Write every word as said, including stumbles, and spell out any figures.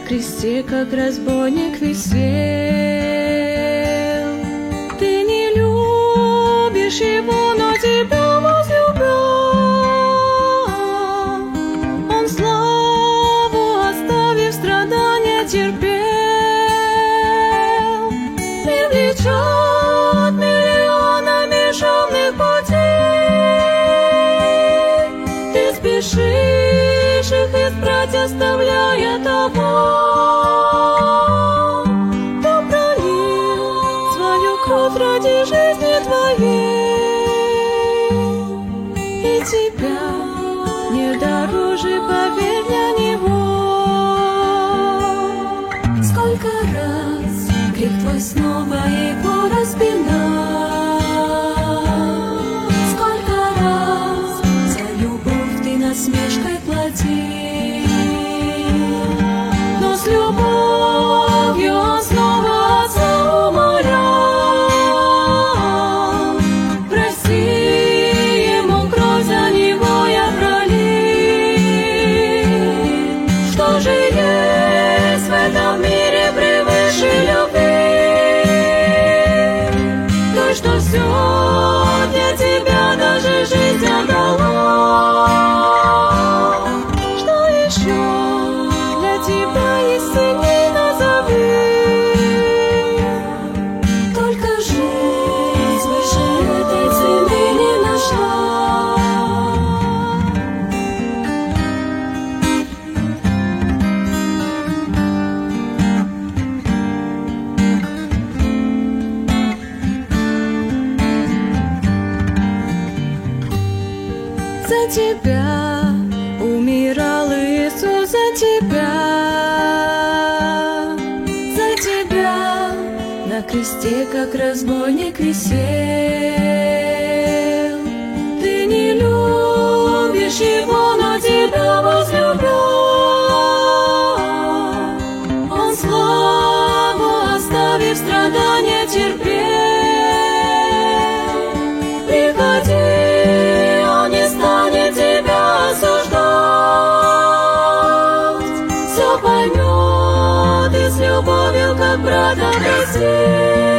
кресте, как разбойник, висел. Ты не любишь его, но тебя возлюбил. Он славу оставив, страдания терпел. И влечет миллионами шумных путей. Ты спешишь их избрать, оставляя того, кто пролил свою кровь ради жизни твоей. И тебя не дороже, поверь, для него. Сколько раз грех твой снова его распинал, сколько раз за любовь ты насмешкой платил. Но с любовью он снова отца умолял. Прости ему, кровь за него я пролил. Что же есть в этом мире превыше любви? Той, что все для тебя, даже жизнь отдала. Что еще для тебя есть ценней, назови. Только жизнь выше этой цены не нашла. За тебя умирал Иисус, за тебя, за тебя на кресте, как разбойник, висел. Ты не любишь его, но тебя возлюбил. Он славу оставив, страдания терпел. Приходи, он не станет тебя осуждать. Все поймет и с любовью, как брата, простит.